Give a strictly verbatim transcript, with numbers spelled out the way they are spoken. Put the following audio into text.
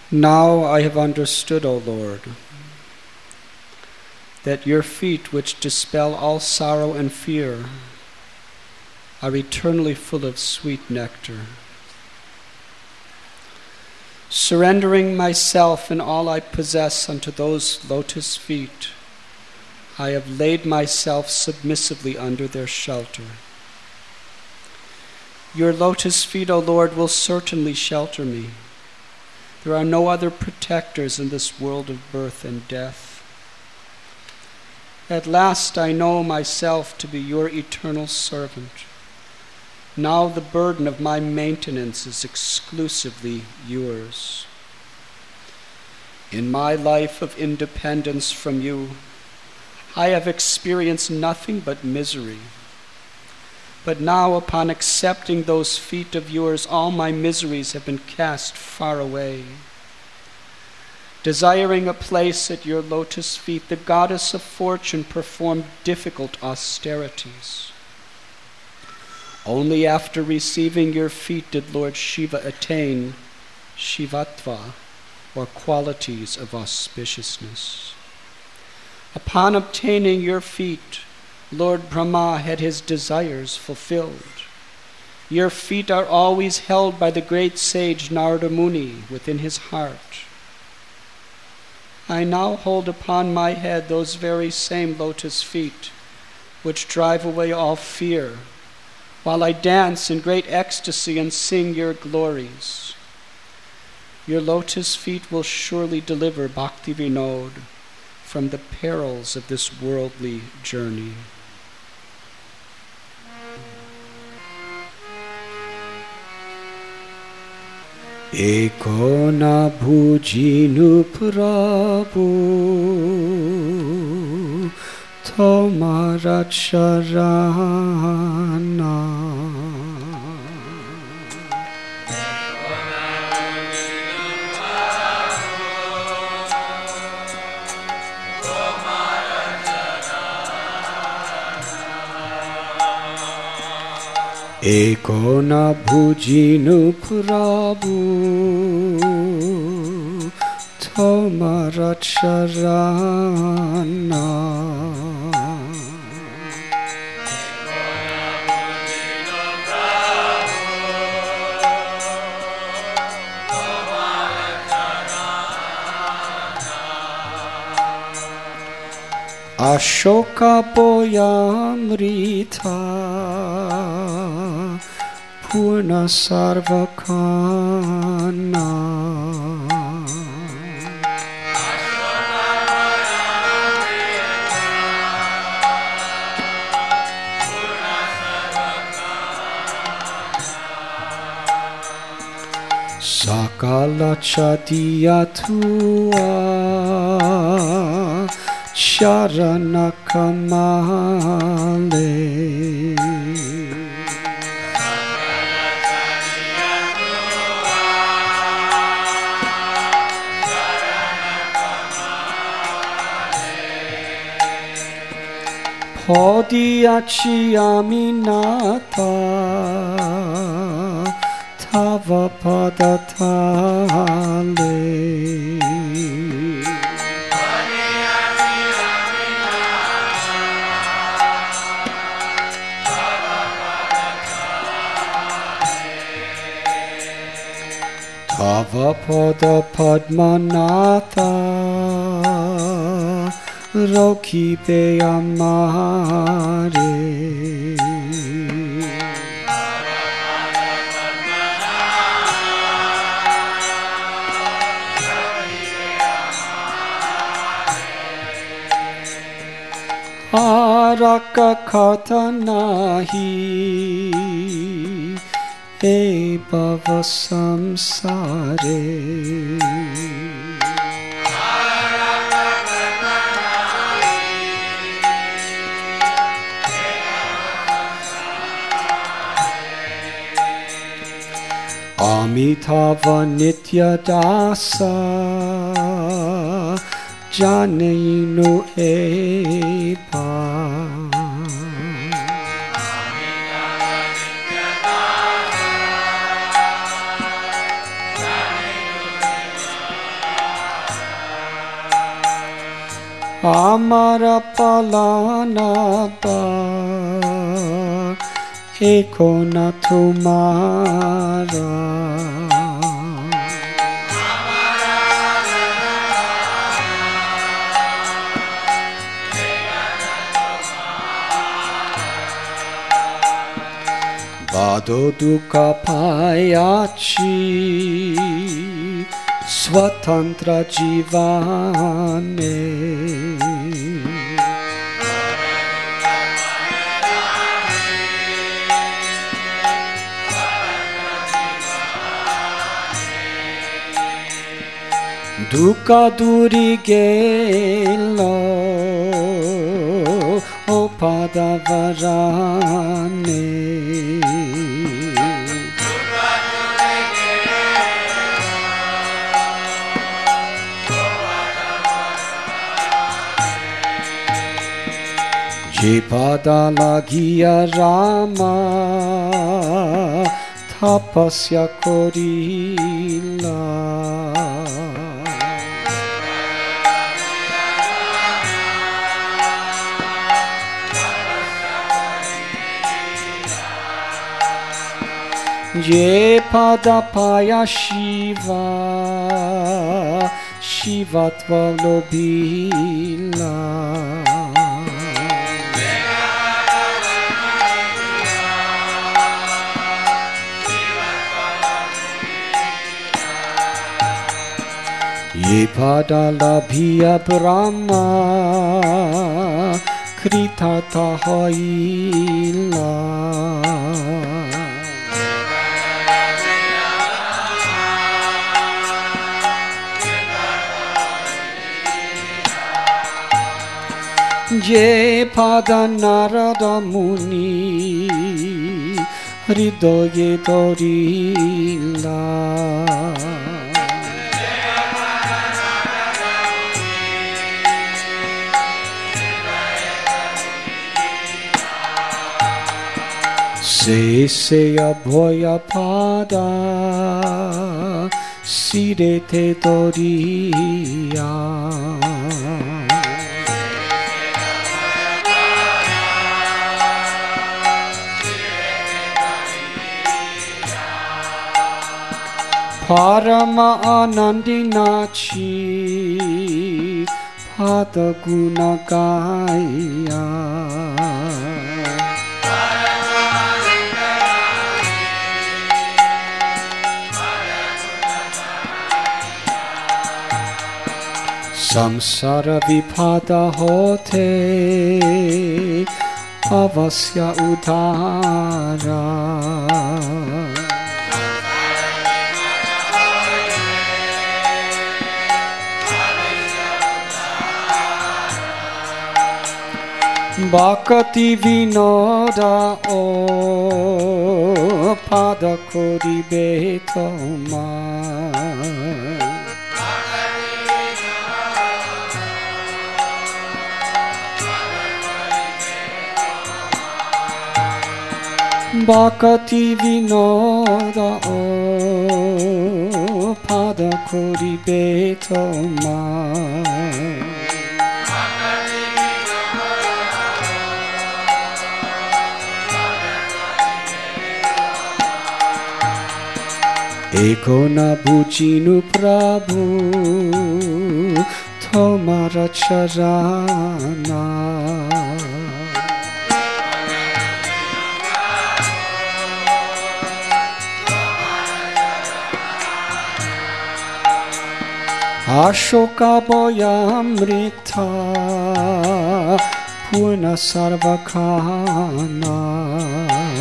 Now I have understood, O Lord, that your feet, which dispel all sorrow and fear, are eternally full of sweet nectar. Surrendering myself and all I possess unto those lotus feet, I have laid myself submissively under their shelter. Your lotus feet, O Lord, will certainly shelter me. There are no other protectors in this world of birth and death. At last I know myself to be your eternal servant. Now the burden of my maintenance is exclusively yours. In my life of independence from you, I have experienced nothing but misery. But now, upon accepting those feet of yours, all my miseries have been cast far away. Desiring a place at your lotus feet, the goddess of fortune performed difficult austerities. Only after receiving your feet did Lord Shiva attain Shivatva, or qualities of auspiciousness. Upon obtaining your feet, Lord Brahma had his desires fulfilled. Your feet are always held by the great sage Narada Muni within his heart. I now hold upon my head those very same lotus feet which drive away all fear, while I dance in great ecstasy and sing your glories. Your lotus feet will surely deliver Bhakti Vinod from the perils of this worldly journey. Eko na bhujinu Prabhu tomara charana. Eko na bhujinu Prabhu tomara charana. Ashoka boyamrita Purna Sarvakana. Sakala chadiyatua Charana kamale. Podiachi aminata tava padatale. Tava pada padmanatha Rokhibe amare. Araka kata nahi e bhava samsare. Amitava nitya dasa Janenu epa. Amara palanapa ekona tumara Bado duka payachi Swatantra jivane Duka duri gelo opadavarane Jepada lagia Rama tapasya korila Jepada paya Shiva Shivatva lobila Ye pada labhiya Brahma Kritata hoila Je pada Narada Muni Hridoye dorila Se se abhoya pada Sirete doriya Parama Anandinachi Pada Guna Gaya Samsara Vipada Hote Avasya Udara Bhakati Vinoda O Pada Kori Betoma Bhakati Vinoda O Pada Kori Betoma Ekona bujinu Prabhu Tomara charana Ashoka boyamrita Purna sarvakana